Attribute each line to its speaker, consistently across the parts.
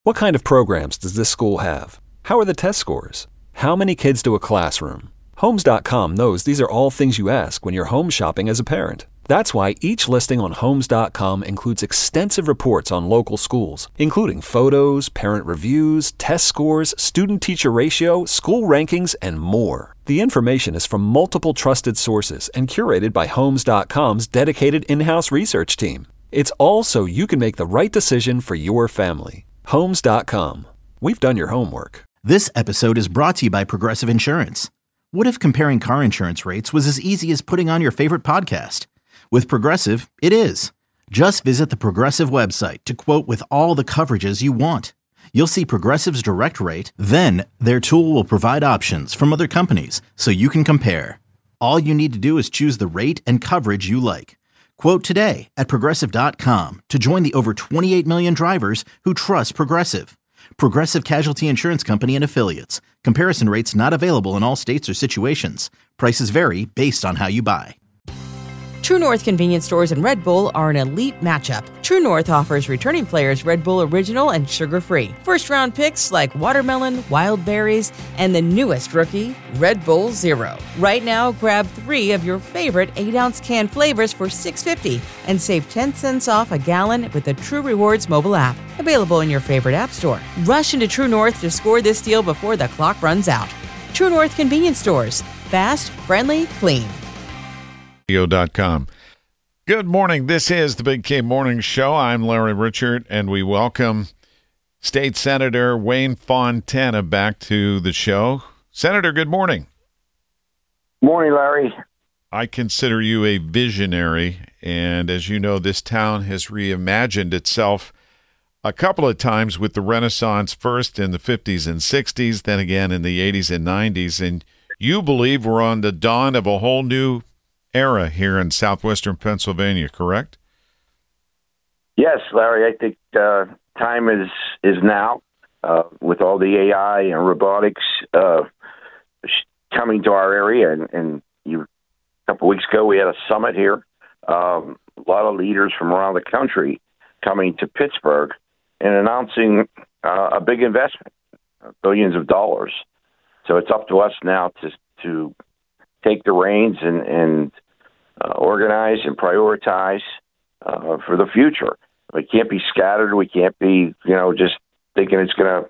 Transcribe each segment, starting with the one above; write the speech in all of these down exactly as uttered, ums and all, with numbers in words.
Speaker 1: What kind of programs does this school have? How are the test scores? How many kids do a classroom? Homes dot com knows these are all things you ask when you're home shopping as a parent. That's why each listing on Homes dot com includes extensive reports on local schools, including photos, parent reviews, test scores, student-teacher ratio, school rankings, and more. The information is from multiple trusted sources and curated by Homes dot com's dedicated in-house research team. It's all so you can make the right decision for your family. Homes dot com. We've done your homework.
Speaker 2: This episode is brought to you by Progressive Insurance. What if comparing car insurance rates was as easy as putting on your favorite podcast? With Progressive, it is. Just visit the Progressive website to quote with all the coverages you want. You'll see Progressive's direct rate, then their tool will provide options from other companies so you can compare. All you need to do is choose the rate and coverage you like. Quote today at Progressive dot com to join the over twenty-eight million drivers who trust Progressive. Progressive Casualty Insurance Company and Affiliates. Comparison rates not available in all states or situations. Prices vary based on how you buy.
Speaker 3: True North convenience stores and Red Bull are an elite matchup. True North offers returning players Red Bull Original and sugar-free. First-round picks like watermelon, wild berries, and the newest rookie, Red Bull Zero. Right now, grab three of your favorite eight-ounce can flavors for six dollars and fifty cents and save ten cents off a gallon with the True Rewards mobile app. Available in your favorite app store. Rush into True North to score this deal before the clock runs out. True North convenience stores. Fast, friendly, clean.
Speaker 4: dot com. Good morning. This is the Big K Morning Show. I'm Larry Richert, and we welcome State Senator Wayne Fontana back to the show. Senator, good morning.
Speaker 5: Morning, Larry.
Speaker 4: I consider you a visionary, and as you know, this town has reimagined itself a couple of times with the Renaissance, first in the fifties and sixties, then again in the eighties and nineties, and you believe we're on the dawn of a whole new era here in southwestern Pennsylvania, correct?
Speaker 5: Yes, Larry. I think uh, time is is now uh, with all the A I and robotics uh, coming to our area. And, and you, a couple weeks ago, we had a summit here. Um, a lot of leaders from around the country coming to Pittsburgh and announcing uh, a big investment, billions of dollars. So it's up to us now to to take the reins and, and uh, organize and prioritize uh, for the future. We can't be scattered. We can't be, you know, just thinking it's going to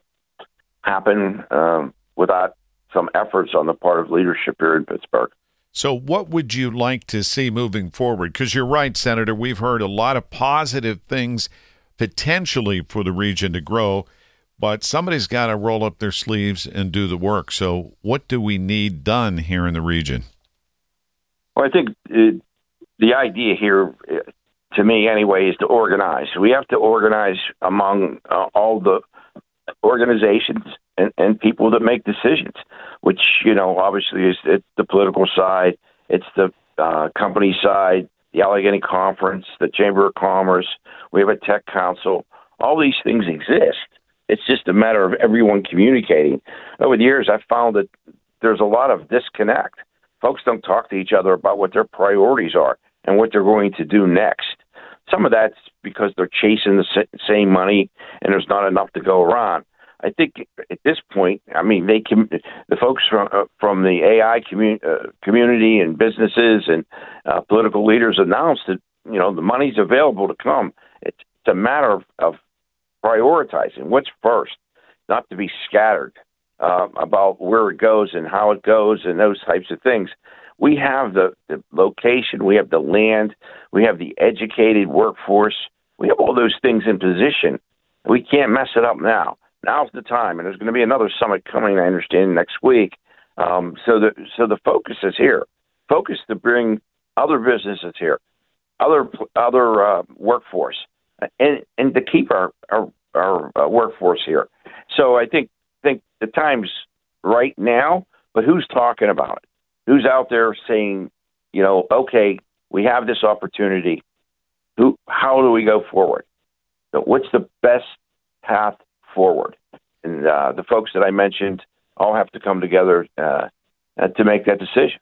Speaker 5: happen um, without some efforts on the part of leadership here in Pittsburgh.
Speaker 4: So what would you like to see moving forward? Because you're right, Senator, we've heard a lot of positive things potentially for the region to grow, but somebody's got to roll up their sleeves and do the work. So what do we need done here in the region?
Speaker 5: Well, I think uh, the idea here, uh, to me anyway, is to organize. We have to organize among uh, all the organizations and, and people that make decisions, which, you know, obviously is it's the political side, it's the uh, company side, the Allegheny Conference, the Chamber of Commerce. We have a tech council. All these things exist. It's just a matter of everyone communicating. Over the years, I've found that there's a lot of disconnect. Folks don't talk to each other about what their priorities are and what they're going to do next. Some of that's because they're chasing the same money and there's not enough to go around. I think at this point, I mean, they can, the folks from uh, from the A I commu- uh, community and businesses and uh, political leaders announced that, you know, the money's available to come. It's, it's a matter of, of prioritizing what's first, not to be scattered uh, about where it goes and how it goes and those types of things. We have the, the location, we have the land, we have the educated workforce, we have all those things in position. We can't mess it up now. Now's the time, and there's going to be another summit coming, I understand, next week. Um, so the so the focus is here. Focus to bring other businesses here, other other uh, workforce, and and to keep our our, our uh, workforce here. So I think think the time's right now, but who's talking about it? Who's out there saying, you know, okay, we have this opportunity. Who? How do we go forward? So what's the best path forward? And uh, the folks that I mentioned all have to come together uh, to make that decision.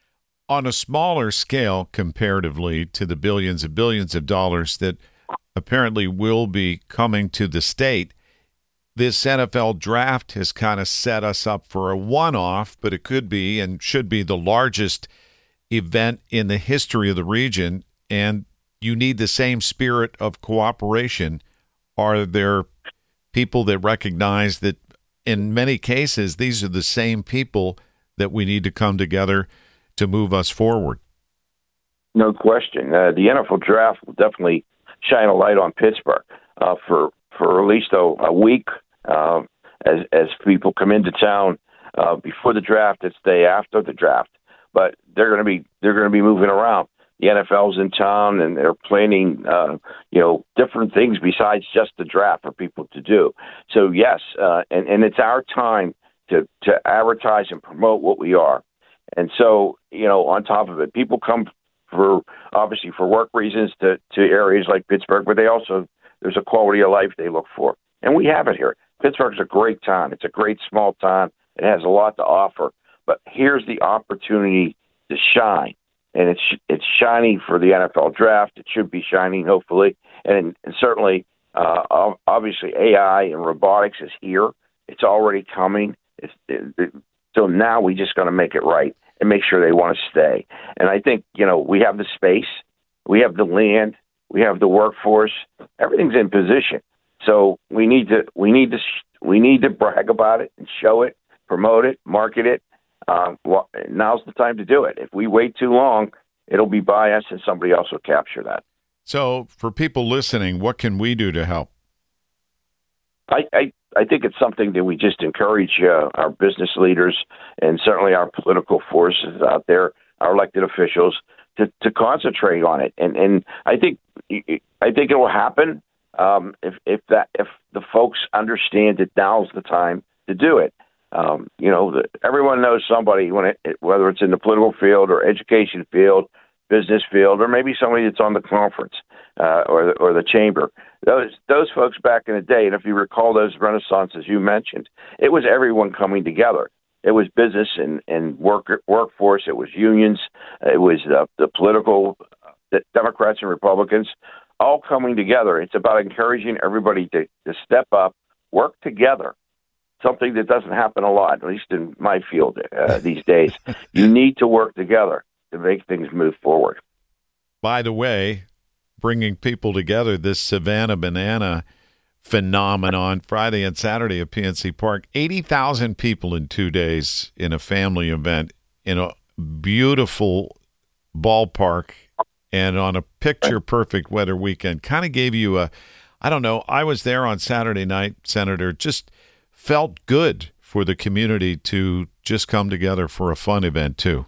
Speaker 4: On a smaller scale comparatively to the billions and billions of dollars that apparently will be coming to the state, this N F L draft has kind of set us up for a one-off, but it could be and should be the largest event in the history of the region, and you need the same spirit of cooperation. Are there people that recognize that in many cases these are the same people that we need to come together to move us forward?
Speaker 5: No question. Uh, the N F L draft will definitely shine a light on Pittsburgh uh, for for at least a, a week uh, as as people come into town uh, before the draft. It's the day after the draft, but they're going to be they're going to be moving around. The N F L's in town, and they're planning uh, you know different things besides just the draft for people to do. So yes, uh, and and it's our time to to advertise and promote what we are. And so you know on top of it, people come for obviously for work reasons to, to areas like Pittsburgh, but they also, there's a quality of life they look for. And we have it here. Pittsburgh's a great town. It's a great small town. It has a lot to offer. But here's the opportunity to shine. And it's it's shining for the N F L draft. It should be shining, hopefully. And, and certainly, uh, obviously, A I and robotics is here. It's already coming. It's, it, it, so now we just got to make it right and make sure they want to stay. And I think, you know, we have the space, we have the land, we have the workforce, everything's in position. So we need to, we need to, we need to brag about it and show it, promote it, market it. Um, well, now's the time to do it. If we wait too long, it'll be by us and somebody else will capture that.
Speaker 4: So for people listening, what can we do to help?
Speaker 5: I, I, I think it's something that we just encourage uh, our business leaders and certainly our political forces out there, our elected officials, to, to concentrate on it. And and I think I think it will happen um, if if that if the folks understand that now's the time to do it. Um, you know, the, everyone knows somebody when it, it, whether it's in the political field or education field, business field, or maybe somebody that's on the conference uh, or the, or the chamber. Those those folks back in the day, and if you recall those renaissances you mentioned, it was everyone coming together. It was business and, and work, workforce. It was unions. It was uh, the political the Democrats and Republicans all coming together. It's about encouraging everybody to, to step up, work together, something that doesn't happen a lot, at least in my field uh, these days. You need to work together to make things move forward.
Speaker 4: By the way, bringing people together, this Savannah Banana phenomenon, Friday and Saturday at P N C Park, eighty thousand people in two days in a family event in a beautiful ballpark and on a picture-perfect weather weekend. Kind of gave you a, I don't know, I was there on Saturday night, Senator, just felt good for the community to just come together for a fun event too.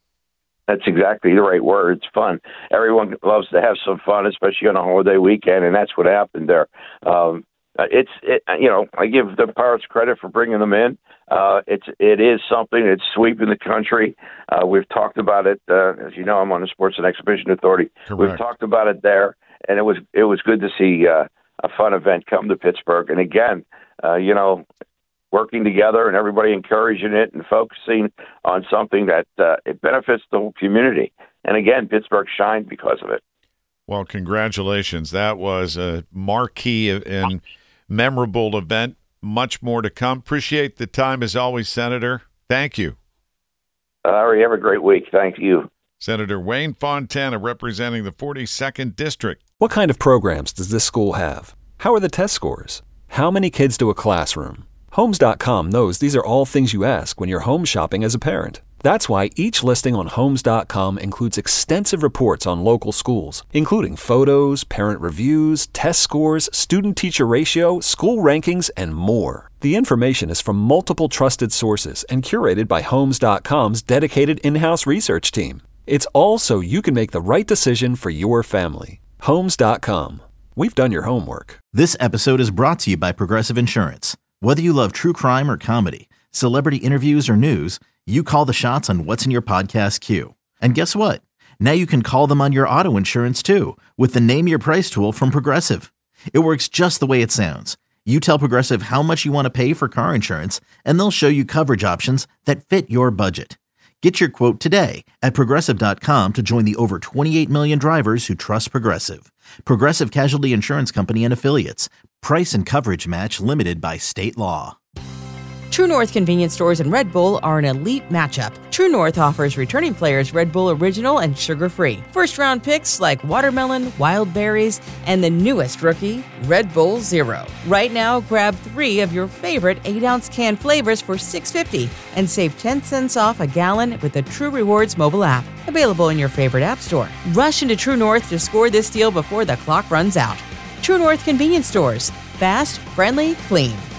Speaker 5: That's exactly the right word. It's fun. Everyone loves to have some fun, especially on a holiday weekend, and that's what happened there. Um, it's, it, you know, I give the Pirates credit for bringing them in. Uh, it's, it is something that's sweeping the country. Uh, we've talked about it. Uh, as you know, I'm on the Sports and Exhibition Authority.
Speaker 4: Correct.
Speaker 5: We've talked about it there, and it was it was good to see uh, a fun event come to Pittsburgh. And again, uh, you know, working together and everybody encouraging it and focusing on something that uh, it benefits the whole community. And again, Pittsburgh shined because of it.
Speaker 4: Well, congratulations. That was a marquee and memorable event. Much more to come. Appreciate the time as always, Senator. Thank you.
Speaker 5: Larry, have a great week. Thank you.
Speaker 4: Senator Wayne Fontana representing the forty-second District.
Speaker 1: What kind of programs does this school have? How are the test scores? How many kids do a classroom? Homes dot com knows these are all things you ask when you're home shopping as a parent. That's why each listing on Homes dot com includes extensive reports on local schools, including photos, parent reviews, test scores, student-teacher ratio, school rankings, and more. The information is from multiple trusted sources and curated by Homes dot com's dedicated in-house research team. It's all so you can make the right decision for your family. Homes dot com. We've done your homework.
Speaker 2: This episode is brought to you by Progressive Insurance. Whether you love true crime or comedy, celebrity interviews or news, you call the shots on what's in your podcast queue. And guess what? Now you can call them on your auto insurance too with the Name Your Price tool from Progressive. It works just the way it sounds. You tell Progressive how much you want to pay for car insurance, and they'll show you coverage options that fit your budget. Get your quote today at Progressive dot com to join the over twenty-eight million drivers who trust Progressive. Progressive Casualty Insurance Company and Affiliates. Price and coverage match limited by state law.
Speaker 3: True North Convenience Stores and Red Bull are an elite matchup. True North offers returning players Red Bull Original and sugar-free. First-round picks like watermelon, wild berries, and the newest rookie, Red Bull Zero. Right now, grab three of your favorite eight ounce can flavors for six dollars and fifty cents and save ten cents off a gallon with the True Rewards mobile app. Available in your favorite app store. Rush into True North to score this deal before the clock runs out. True North Convenience Stores. Fast, friendly, clean.